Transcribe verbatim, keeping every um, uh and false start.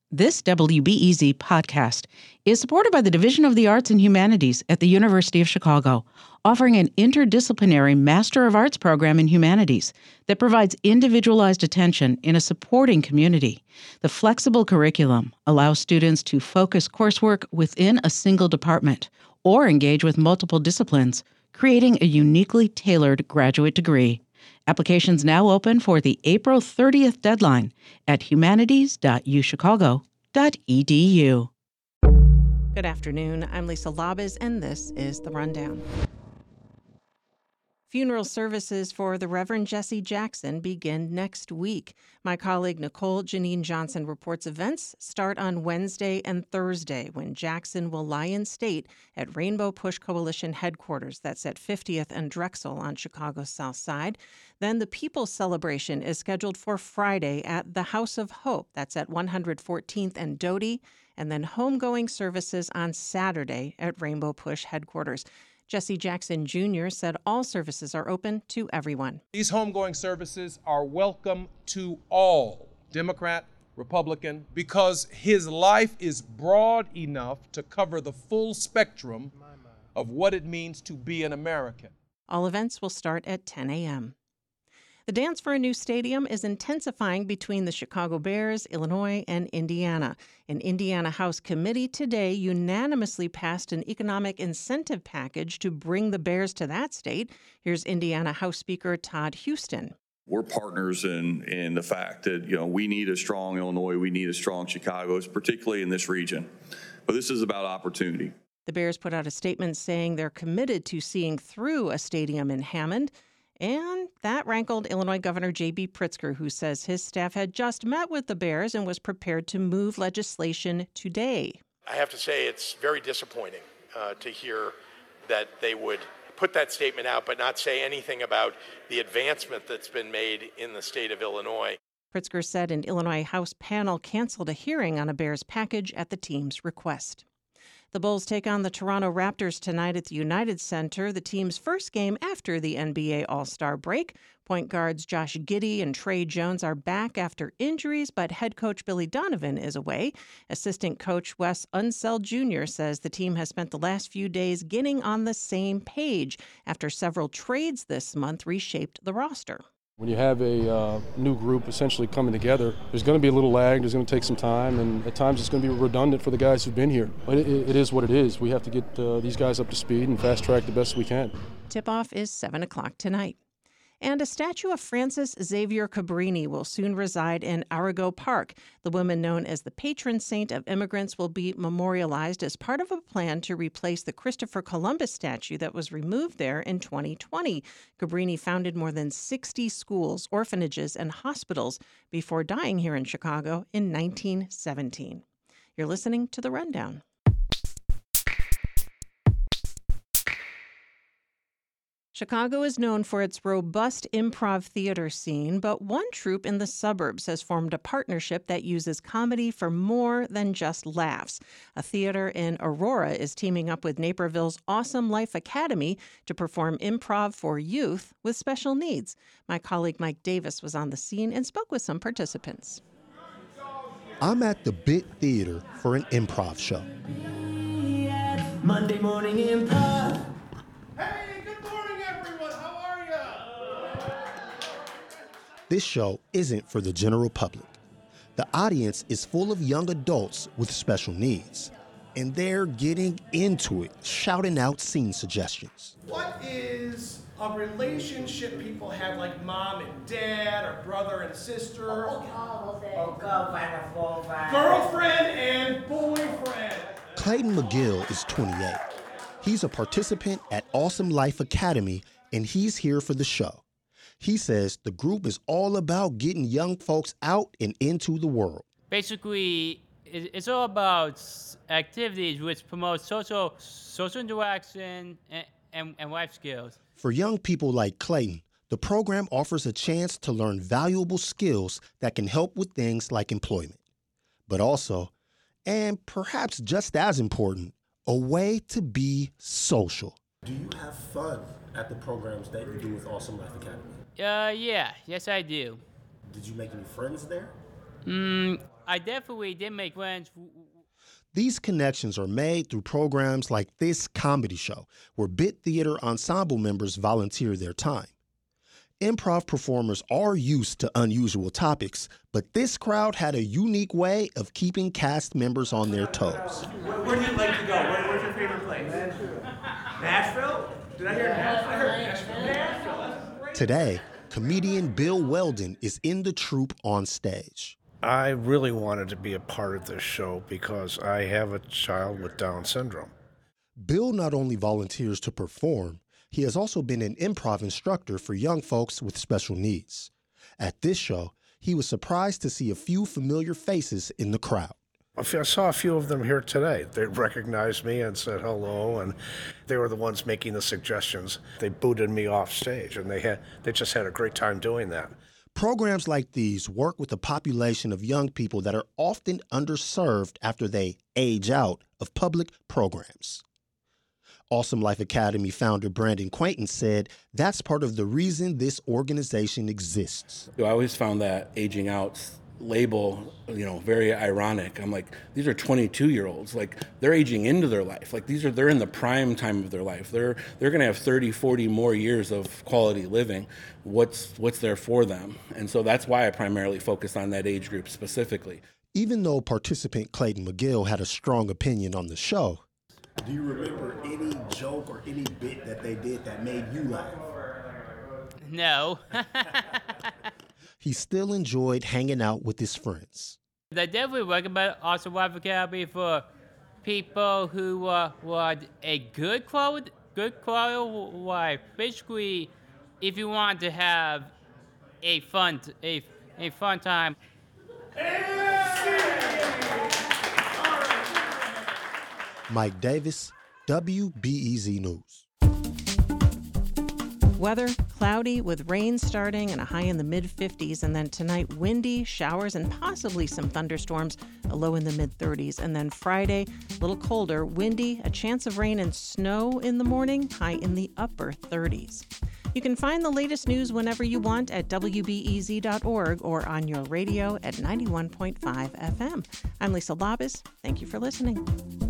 This W B E Z podcast is supported by the Division of the Arts and Humanities at the University of Chicago, offering an interdisciplinary Master of Arts program in humanities that provides individualized attention in a supporting community. The flexible curriculum allows students to focus coursework within a single department or engage with multiple disciplines, creating a uniquely tailored graduate degree. Applications now open for the April thirtieth deadline at humanities dot u chicago dot e d u. Good afternoon. I'm Lisa Labez, and this is The Rundown. Funeral services for the Reverend Jesse Jackson begin next week. My colleague Nicole Janine Johnson reports events start on Wednesday and Thursday when Jackson will lie in state at Rainbow Push Coalition headquarters. That's at fiftieth and Drexel on Chicago's South Side. Then the People's Celebration is scheduled for Friday at the House of Hope. That's at one hundred fourteenth and Doty. And then homegoing services on Saturday at Rainbow Push headquarters. Jesse Jackson Junior said all services are open to everyone. These homegoing services are welcome to all, Democrat, Republican, because his life is broad enough to cover the full spectrum of what it means to be an American. All events will start at ten a.m. The dance for a new stadium is intensifying between the Chicago Bears, Illinois, and Indiana. An Indiana House committee today unanimously passed an economic incentive package to bring the Bears to that state. Here's Indiana House Speaker Todd Houston. We're partners in, in the fact that, you know, we need a strong Illinois, we need a strong Chicago, particularly in this region. But this is about opportunity. The Bears put out a statement saying they're committed to seeing through a stadium in Hammond. And that rankled Illinois Governor J B Pritzker, who says his staff had just met with the Bears and was prepared to move legislation today. I have to say it's very disappointing uh, to hear that they would put that statement out but not say anything about the advancement that's been made in the state of Illinois. Pritzker said an Illinois House panel canceled a hearing on a Bears package at the team's request. The Bulls take on the Toronto Raptors tonight at the United Center, the team's first game after the N B A All-Star break. Point guards Josh Giddey and Trey Jones are back after injuries, but head coach Billy Donovan is away. Assistant coach Wes Unseld Junior says the team has spent the last few days getting on the same page after several trades this month reshaped the roster. When you have a uh, new group essentially coming together, there's going to be a little lag, there's going to take some time, and at times it's going to be redundant for the guys who've been here. But it, it is what it is. We have to get uh, these guys up to speed and fast track the best we can. Tip-off is seven o'clock tonight. And a statue of Francis Xavier Cabrini will soon reside in Arago Park. The woman known as the patron saint of immigrants will be memorialized as part of a plan to replace the Christopher Columbus statue that was removed there in twenty twenty. Cabrini founded more than sixty schools, orphanages, and hospitals before dying here in Chicago in nineteen seventeen. You're listening to The Rundown. Chicago is known for its robust improv theater scene, but one troupe in the suburbs has formed a partnership that uses comedy for more than just laughs. A theater in Aurora is teaming up with Naperville's Awesome Life Academy to perform improv for youth with special needs. My colleague Mike Davis was on the scene and spoke with some participants. I'm at the Bit Theater for an improv show. Monday morning improv. This show isn't for the general public. The audience is full of young adults with special needs, and they're getting into it, shouting out scene suggestions. What is a relationship people have like mom and dad or brother and sister? Oh, oh, girlfriend or boyfriend. Girlfriend and boyfriend. Clayton McGill is twenty-eight. He's a participant at Awesome Life Academy, and he's here for the show. He says the group is all about getting young folks out and into the world. Basically, it's all about activities which promote social social interaction and, and, and life skills. For young people like Clayton, the program offers a chance to learn valuable skills that can help with things like employment. But also, and perhaps just as important, a way to be social. Do you have fun at the programs that you do with Awesome Life Academy? Uh, yeah, yes I do. Did you make any friends there? Mm, I definitely did make friends. These connections are made through programs like this comedy show, where Bit Theater ensemble members volunteer their time. Improv performers are used to unusual topics, but this crowd had a unique way of keeping cast members on their toes. Where, where do you like to go? Where, where's your favorite place? Nashville. Nashville? Did I hear Nashville? I heard Nashville. Nashville. That's great. Today, comedian Bill Weldon is in the troupe on stage. I really wanted to be a part of this show because I have a child with Down syndrome. Bill not only volunteers to perform, he has also been an improv instructor for young folks with special needs. At this show, he was surprised to see a few familiar faces in the crowd. I saw a few of them here today. They recognized me and said hello, and they were the ones making the suggestions. They booted me off stage, and they had they just had a great time doing that. Programs like these work with a population of young people that are often underserved after they age out of public programs. Awesome Life Academy founder Brandon Quainton said that's part of the reason this organization exists. I always found that aging out label, you know, very ironic. I'm like, these are twenty-two-year-olds. Like, they're aging into their life. Like, these are, they're in the prime time of their life. They're they're going to have thirty, forty more years of quality living. What's what's there for them? And so that's why I primarily focus on that age group specifically. Even though participant Clayton McGill had a strong opinion on the show, do you remember any joke or any bit that they did that made you laugh? No. he still enjoyed hanging out with his friends. I definitely recommend Awesome Life Academy for people who uh, want a good quality, good quality life. Basically, if you want to have a fun, a, a fun time. Mike Davis, W B E Z News. Weather, cloudy with rain starting and a high in the mid fifties. And then tonight, windy, showers, and possibly some thunderstorms, a low in the mid thirties. And then Friday, a little colder, windy, a chance of rain and snow in the morning, high in the upper thirties. You can find the latest news whenever you want at W B E Z dot org or on your radio at ninety-one point five F M. I'm Lisa Labus. Thank you for listening.